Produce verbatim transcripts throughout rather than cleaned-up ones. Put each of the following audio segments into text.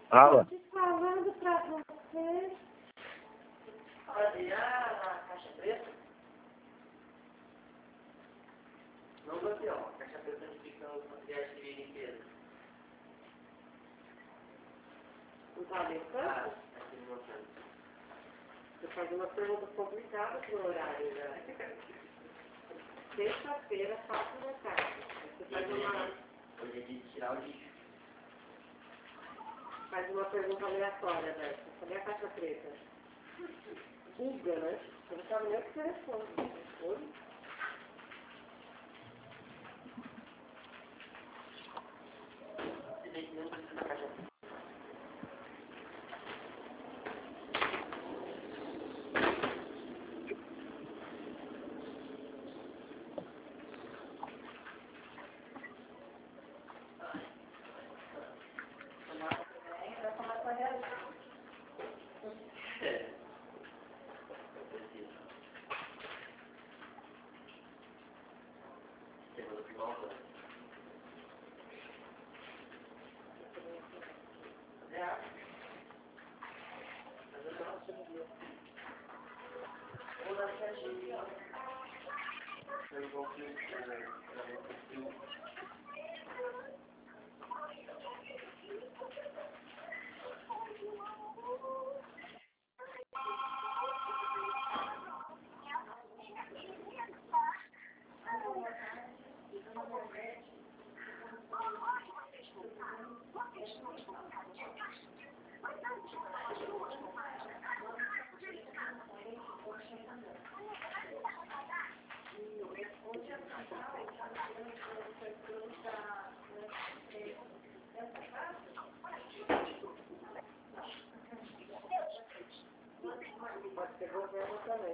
Fala. Tô te falando pra você. Olha, a caixa preta. Não bloqueou. A caixa preta fica os materiais de limpeza. Não tá Ah, deixando? aqui no meu canto. Você faz uma pergunta complicada pro horário já. Sexta-feira, quatro da tarde. Você faz uma, Hoje é dia de tirar o lixo. faz uma pergunta aleatória dessa. Cadê a caixa preta? Buga, né? Você não sabe nem o que você responde. Oi? Se bem que não precisa da caixa preta. É. Eu preciso. Segunda prova. É. Mas eu não sei. Vou dar certinho, ó. Eu vou filtrar. Pode ser governo também.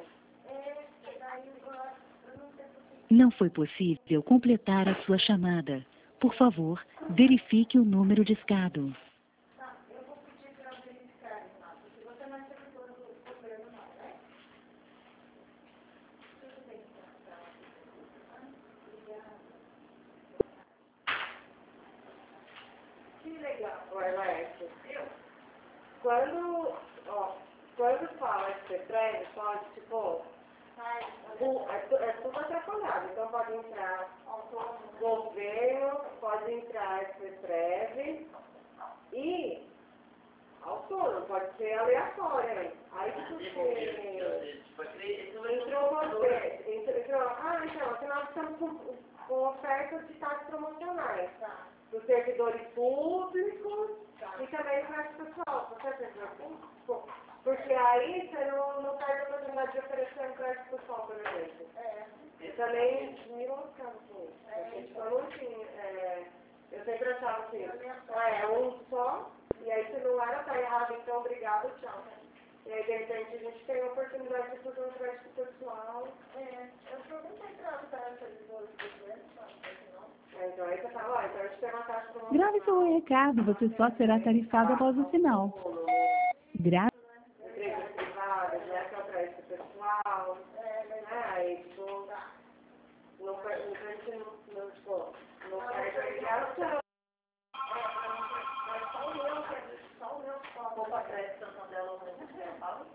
Não foi possível completar a sua chamada. Por favor, verifique o número discado. Que legal, Arlete. Quando, ó, quando fala que você prende, pode, tipo, bu- é, tu- é tudo atrapalhado. Então pode entrar governo, pode entrar esse preve e autônomo, pode ser aleatório, né? Aí você entrou você, entrou, entrou, ah, então, afinal estamos com, com ofertas de taxas promocionais. Dos servidores públicos e também para as pessoas, você entendeu? Porque aí você não, não perde a oportunidade de oferecer um crédito pessoal, por exemplo. É. Eu também me lascava com isso. A gente falou assim, é, eu sempre achava assim, ah, é um só, e aí se não era, tá errado, então obrigado, tchau. E aí, de repente, a gente tem a oportunidade de fazer um crédito pessoal. É, eu perguntei para os servidores públicos. Então, aí você fala, ó, então a gente tem uma taxa promocional. Grave seu recado, você só será tarifado após o sinal. Grave. Empresas privadas, né, que é o crédito pessoal, né, aí, tipo, não per- não perde, não, não, tipo, não perde a ligação. Mas só o meu, só o meu, só a roupa crédito, Santo dela, não fala?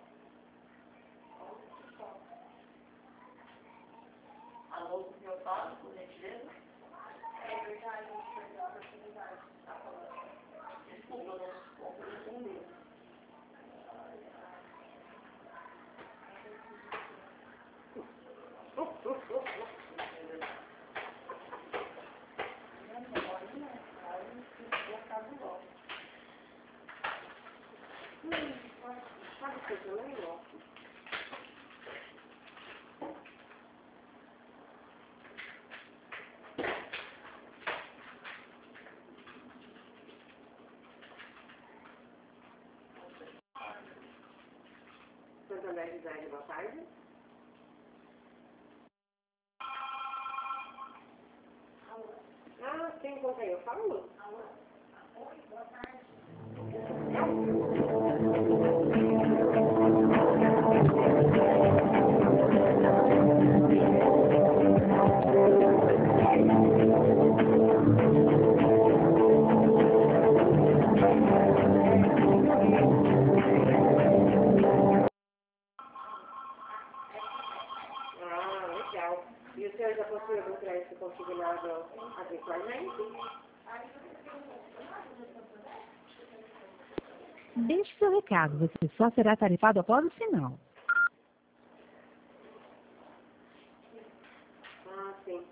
Alô, meu pai, por gentileza? É verdade, a gente perdeu a oportunidade de estar falando. Desculpa, eu não compreendi. Sabe o que eu lembro? Santander Design, boa tarde. Ah, sim, com quem eu falo? Oi, boa tarde. confortável aqui com a gente. Deixe seu recado, você só será tarifado após o sinal. Ah, sim.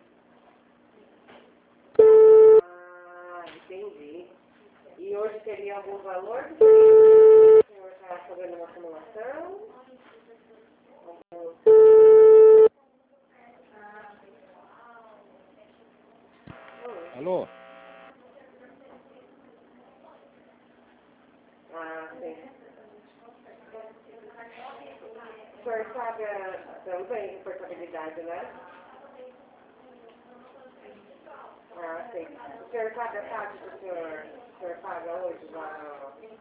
Ah, entendi. E hoje teria algum valor? O senhor está fazendo uma simulação? Algum... Alô? Ah, sim. O senhor sabe a, também de portabilidade, né? Ah, sim. O senhor sabe a taxa que o senhor, o senhor paga hoje lá no...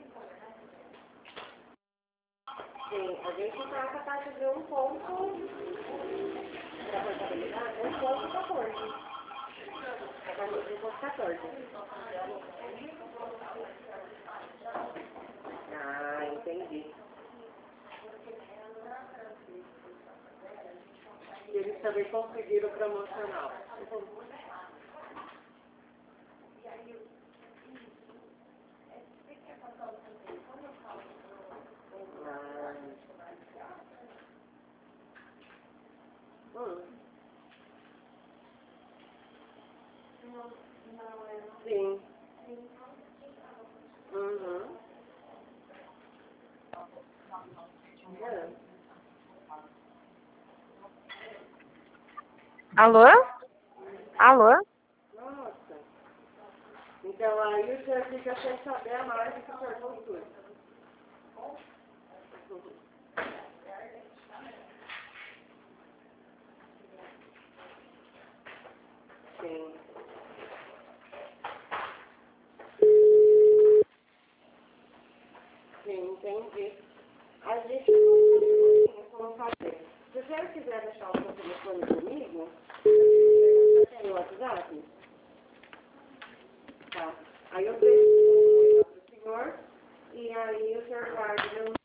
Sim, a gente paga a taxa de um ponto para portabilidade, um ponto quatorze. A taxa de um ponto quatorze. Ah, entendi. E eles também conseguiram o promocional. Ah. Hum. Sim. Uhum. É. Alô? Alô? Nossa. Então aí o senhor fica sem saber a margem que o senhor possui. Sim. Sim, entendi. A gente não fazer. Se o senhor quiser deixar o seu telefone comigo, você tem o WhatsApp? Tá. Aí eu deixo o e-mail pro senhor e aí o senhor guarda meu